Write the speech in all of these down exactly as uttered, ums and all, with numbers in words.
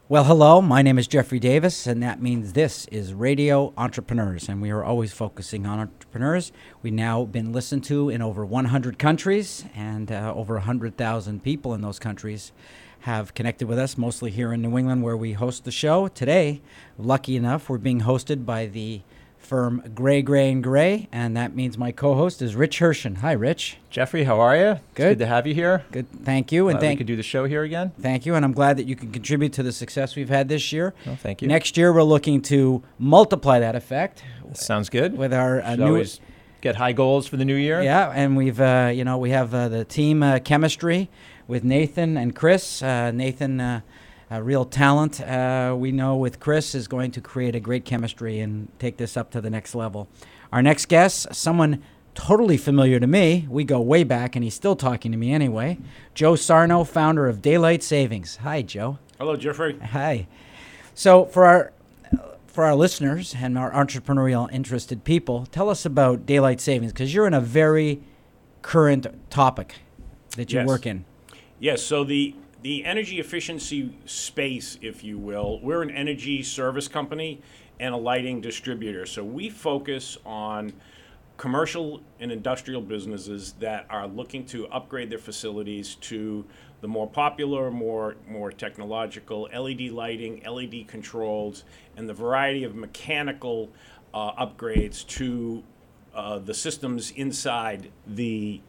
Well, hello, my name is Jeffrey Davis, and that means this is Radio Entrepreneurs, and we are always focusing on entrepreneurs. We've now been listened to in over one hundred countries, and uh, over one hundred thousand people in those countries have connected with us, mostly here in New England where we host the show. Today, lucky enough, we're being hosted by the firm Gray, Gray, and Gray, and that means my co-host is Rich Hershen. Hi, Rich. Jeffrey, how are you? Good. It's good to have you here. Good, thank you. Glad and thank we could do the show here again. Thank you, and I'm glad that you can contribute to the success we've had this year. Well, thank you. Next year, we're looking to multiply that effect. Sounds good. With our uh, Should new, always get high goals for the new year. Yeah, and we've uh, you know we have uh, the team uh, chemistry with Nathan and Chris. Uh, Nathan, uh, a real talent. Uh, we know with Chris is going to create a great chemistry and take this up to the next level. Our next guest, someone totally familiar to me. We go way back, and he's still talking to me anyway. Joe Sarno, founder of Daylight Savings. Hi, Joe. Hello, Jeffrey. Hi. So for our for our listeners and our entrepreneurial interested people, tell us about Daylight Savings, because you're in a very current topic that you Yes. work in. Yes, so the the energy efficiency space, if you will, we're an energy service company and a lighting distributor. So we focus on commercial and industrial businesses that are looking to upgrade their facilities to the more popular, more more technological L E D lighting, L E D controls, and the variety of mechanical uh, upgrades to uh, the systems inside the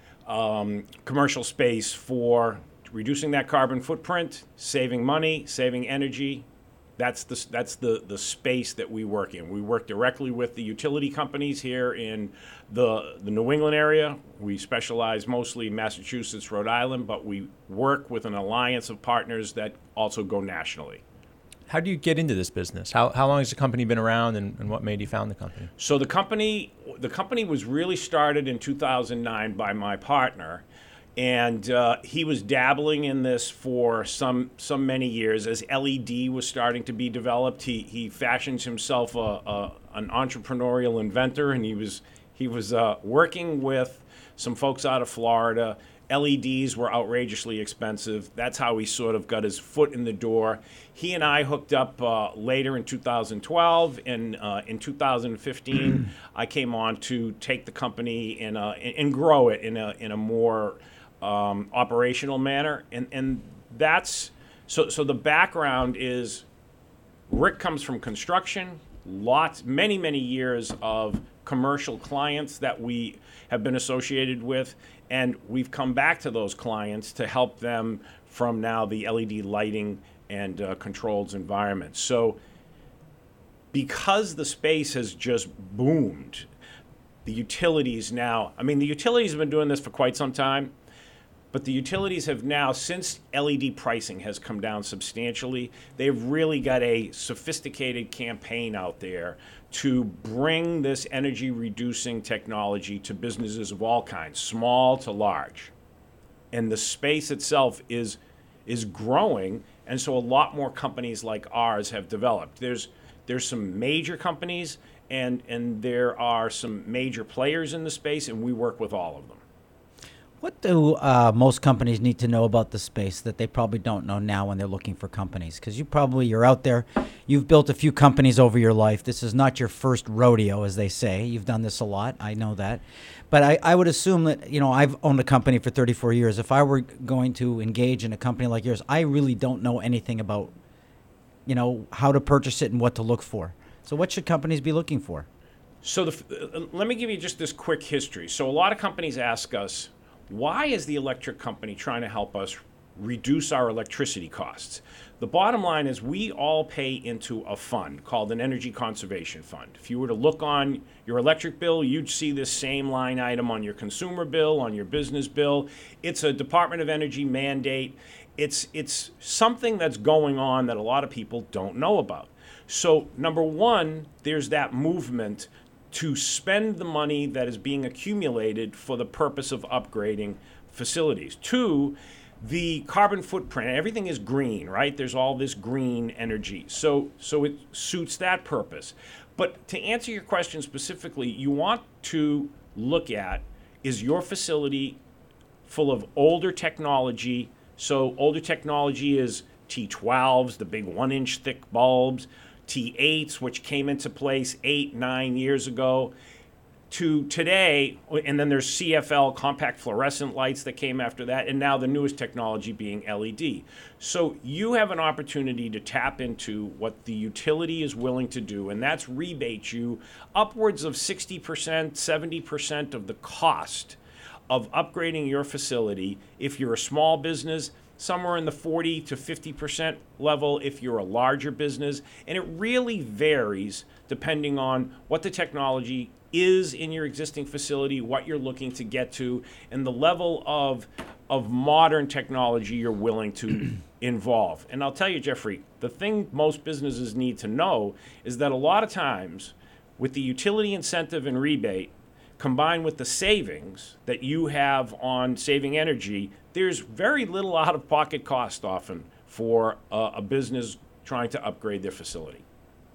um, commercial space for reducing that carbon footprint, saving money, saving energy. That's the that's the the space that we work in. We work directly with the utility companies here in the the New England area. We specialize mostly in Massachusetts, Rhode Island, but we work with an alliance of partners that also go nationally. How do you get into this business? How how long has the company been around, and, and what made you found the company? So the company the company was really started in two thousand nine by my partner. And uh, he was dabbling in this for some some many years. As L E D was starting to be developed, he he fashions himself a, a an entrepreneurial inventor, and he was he was uh, working with some folks out of Florida. L E Ds were outrageously expensive. That's how he sort of got his foot in the door. He and I hooked up uh, later in two thousand twelve, and uh, in two thousand fifteen, I came on to take the company and uh, and grow it in a in a more Um, operational manner, and and that's so. So the background is Rick comes from construction, lots, many many years of commercial clients that we have been associated with, and we've come back to those clients to help them from now the L E D lighting and uh, controls environment. So because the space has just boomed, the utilities now. I mean, the utilities have been doing this for quite some time. But the utilities have now, since L E D pricing has come down substantially, they've really got a sophisticated campaign out there to bring this energy-reducing technology to businesses of all kinds, small to large. And the space itself is is growing, and so a lot more companies like ours have developed. There's there's some major companies, and and there are some major players in the space, and we work with all of them. What do uh, most companies need to know about the space that they probably don't know now when they're looking for companies? Because you probably, you're out there, you've built a few companies over your life. This is not your first rodeo, as they say. You've done this a lot. I know that. But I, I would assume that, you know, I've owned a company for thirty-four years. If I were going to engage in a company like yours, I really don't know anything about, you know, how to purchase it and what to look for. So what should companies be looking for? So the, uh, let me give you just this quick history. So a lot of companies ask us, why is the electric company trying to help us reduce our electricity costs? The bottom line is we all pay into a fund called an energy conservation fund. If you were to look on your electric bill, you'd see this same line item on your consumer bill, on your business bill. It's a Department of Energy mandate. It's, it's something that's going on that a lot of people don't know about. So number one, there's that movement to spend the money that is being accumulated for the purpose of upgrading facilities. Two, the carbon footprint, everything is green, right? There's all this green energy. So, so it suits that purpose. But to answer your question specifically, you want to look at, is your facility full of older technology? So older technology is T twelves, the big one-inch thick bulbs, T eights, which came into place eight, nine years ago, to today, and then there's C F L, compact fluorescent lights, that came after that, and now the newest technology being L E D. So you have an opportunity to tap into what the utility is willing to do, and that's rebate you upwards of sixty percent, seventy percent of the cost of upgrading your facility. If you're a small business, somewhere in the forty to fifty percent level if you're a larger business, and it really varies depending on what the technology is in your existing facility, what you're looking to get to, and the level of of modern technology you're willing to involve. And I'll tell you, Jeffrey, the thing most businesses need to know is that a lot of times with the utility incentive and rebate combined with the savings that you have on saving energy, there's very little out-of-pocket cost often for a, a business trying to upgrade their facility.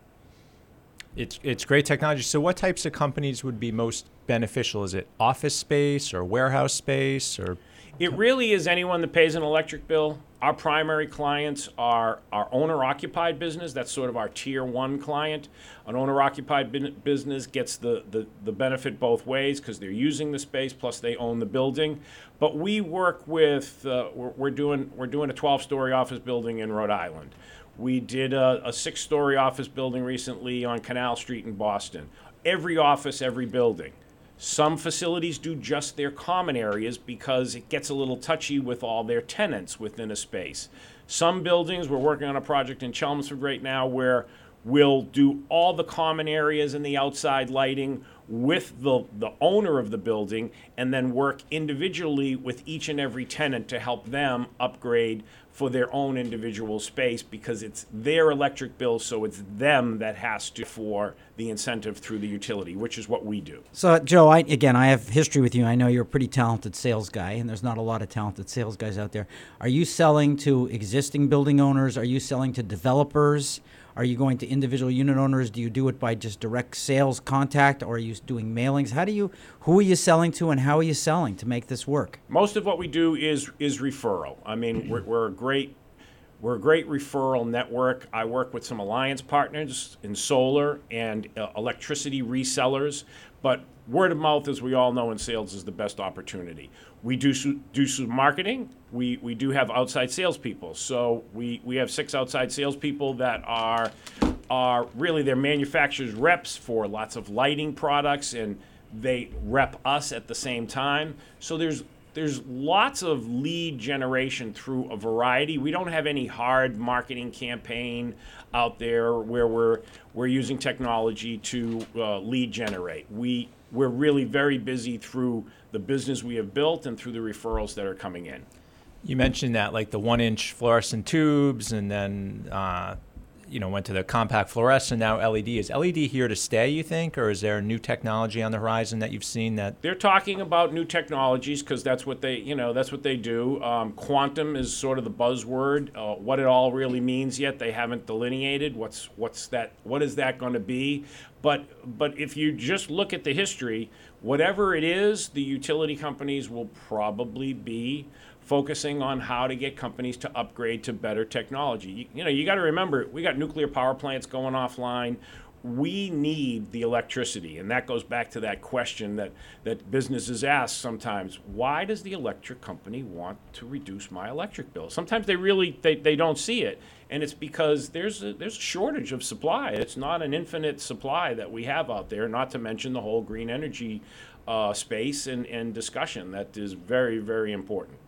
It's it's great technology. So what types of companies would be most beneficial? Is it office space or warehouse space or? It really is anyone that pays an electric bill. Our primary clients are our owner-occupied business. That's sort of our tier one client. An owner-occupied bin- business gets the, the, the benefit both ways because they're using the space, plus they own the building. But we work with, uh, we're, we're doing we're doing a twelve-story office building in Rhode Island. We did a, a six-story office building recently on Canal Street in Boston. Every office, every building. Some facilities do just their common areas because it gets a little touchy with all their tenants within a space. Some buildings, we're working on a project in Chelmsford right now where we'll do all the common areas and the outside lighting with the, the owner of the building, and then work individually with each and every tenant to help them upgrade for their own individual space, because it's their electric bill, so it's them that has to for the incentive through the utility, which is what we do. So, Joe, I, again, I have history with you. I know you're a pretty talented sales guy, and there's not a lot of talented sales guys out there. Are you selling to existing building owners? Are you selling to developers? Are you going to individual unit owners? Do you do it by just direct sales contact, or are you doing mailings? How do you, who are you selling to, and how are you selling to make this work? Most of what we do is is referral. I mean, we're, we're a great we're a great referral network. I work with some alliance partners in solar and uh, electricity resellers, but word of mouth, as we all know in sales, is the best opportunity. We do su- do some marketing. We we do have outside salespeople. So we, we have six outside salespeople that are are really their manufacturers' reps for lots of lighting products, and they rep us at the same time. So there's there's lots of lead generation through a variety. We don't have any hard marketing campaign out there where we're we're using technology to uh, lead generate. We we're really very busy through the business we have built and through the referrals that are coming in. You mentioned that, like the one-inch fluorescent tubes, and then uh, you know went to the compact fluorescent, now L E D. Is L E D here to stay, you think, or is there new technology on the horizon that you've seen that? They're talking about new technologies because that's what they, you know, that's what they do. Um, quantum is sort of the buzzword. Uh, what it all really means yet, they haven't delineated. What's what's that? What is that going to be? But but if you just look at the history, whatever it is, the utility companies will probably be focusing on how to get companies to upgrade to better technology. You, you know, you got to remember, we got nuclear power plants going offline. We need the electricity, and that goes back to that question that, that businesses ask sometimes. Why does the electric company want to reduce my electric bill? Sometimes they really they, they don't see it, and it's because there's a, there's a shortage of supply. It's not an infinite supply that we have out there, not to mention the whole green energy uh, space and, and discussion that is very, very important.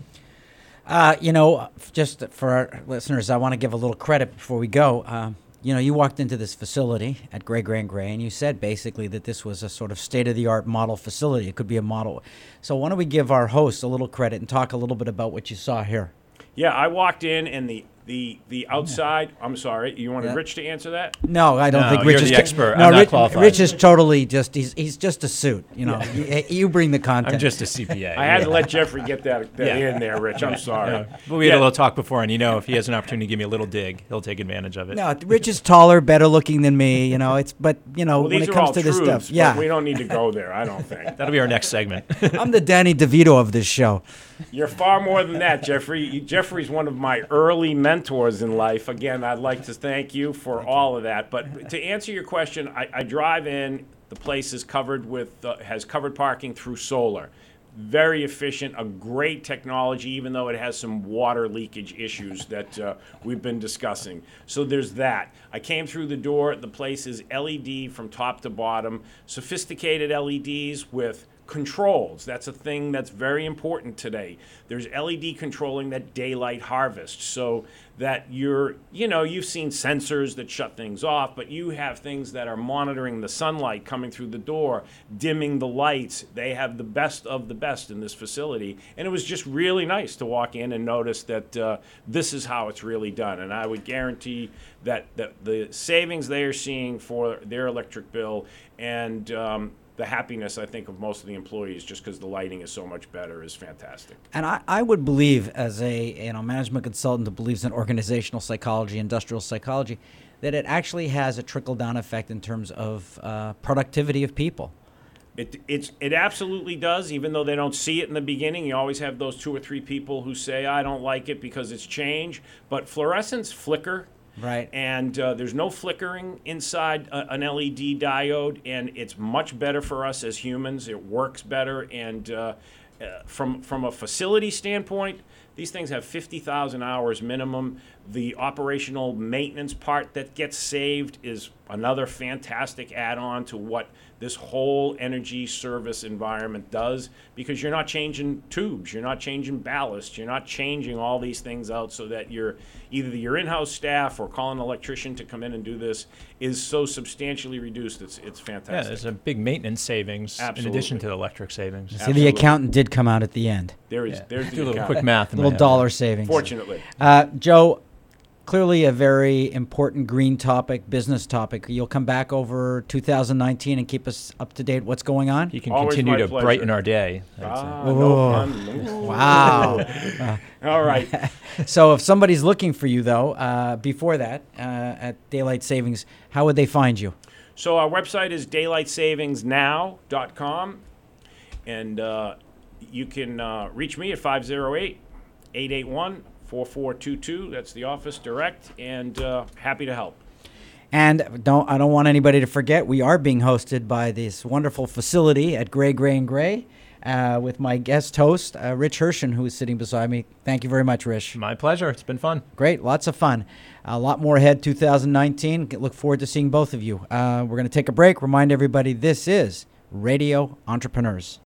Uh, you know, just for our listeners, I want to give a little credit before we go. Uh, you know, you walked into this facility at Gray, Gray and Gray, and you said basically that this was a sort of state-of-the-art model facility. It could be a model. So why don't we give our host a little credit and talk a little bit about what you saw here? Yeah, I walked in, and the the the outside. I'm sorry, you wanted Yeah. Rich to answer that? No, I don't No, think you're Rich is the expert. No, I'm not Rich, qualified. Rich is totally just he's he's just a suit. You know, you, you bring the content. I'm just a C P A. I had yeah. to let Jeffrey get that, that Yeah. in there, Rich. I'm sorry. Yeah. But we had Yeah. a little talk before, and you know, if he has an opportunity to give me a little dig, he'll take advantage of it. No, Rich is taller, better looking than me. You know, it's but you know Well, when these it are comes all to this truths, stuff, but yeah. we don't need to go there, I don't think. That'll be our next segment. I'm the Danny DeVito of this show. You're far more than that, Jeffrey. You- Jeffrey's one of my early mentors in life. Again, I'd like to thank you for all of that. But to answer your question, I, I drive in. The place is covered with uh, has covered parking through solar. Very efficient, a great technology, even though it has some water leakage issues that uh, we've been discussing. So there's that. I came through the door. The place is L E D from top to bottom, sophisticated L E Ds with controls. That's a thing that's very important today. There's L E D controlling that daylight harvest, so that you're, you know, you've seen sensors that shut things off, but you have things that are monitoring the sunlight coming through the door, dimming the lights. They have the best of the best in this facility, and it was just really nice to walk in and notice that uh, this is how it's really done. And I would guarantee that, that the savings they are seeing for their electric bill and um, the happiness, I think, of most of the employees, just because the lighting is so much better, is fantastic. And I, I would believe, as a you know management consultant that believes in organizational psychology, industrial psychology, that it actually has a trickle-down effect in terms of uh, productivity of people. It it's it absolutely does, even though they don't see it in the beginning. You always have those two or three people who say, I don't like it because it's change. But fluorescents flicker. Right. And uh, there's no flickering inside a, an L E D diode, and it's much better for us as humans. It works better, and uh, uh, from from a facility standpoint, these things have fifty thousand hours minimum. The operational maintenance part that gets saved is another fantastic add-on to what this whole energy service environment does, because you're not changing tubes, you're not changing ballast, you're not changing all these things out, so that you're either your in-house staff or calling an electrician to come in and do this is so substantially reduced. It's it's Yeah, fantastic. there's a big maintenance savings Absolutely. in addition to the electric savings. See, Absolutely. the accountant did come out at the end. There is Yeah. there's Do a the little account. quick math in my Little head. dollar savings. Fortunately. Uh, Joe, clearly a very important green topic, business topic. You'll come back over two thousand nineteen and keep us up to date what's going on? He can Always continue my to pleasure. brighten our day. That's it. Ah, Whoa. no pun. No. Wow. Uh, All right. so if somebody's looking for you, though, uh, before that, uh, at Daylight Savings, how would they find you? So our website is daylight savings now dot com, and uh, you can uh, reach me at five oh eight, eight eight one, four four two two. That's the office direct, and uh, happy to help. And don't I don't want anybody to forget, we are being hosted by this wonderful facility at Gray, Gray, and Gray uh, with my guest host, uh, Rich Hershen, who is sitting beside me. Thank you very much, Rich. My pleasure. It's been fun. Great, lots of fun. A lot more ahead two thousand nineteen. Look forward to seeing both of you. Uh, we're going to take a break. Remind everybody this is Radio Entrepreneurs.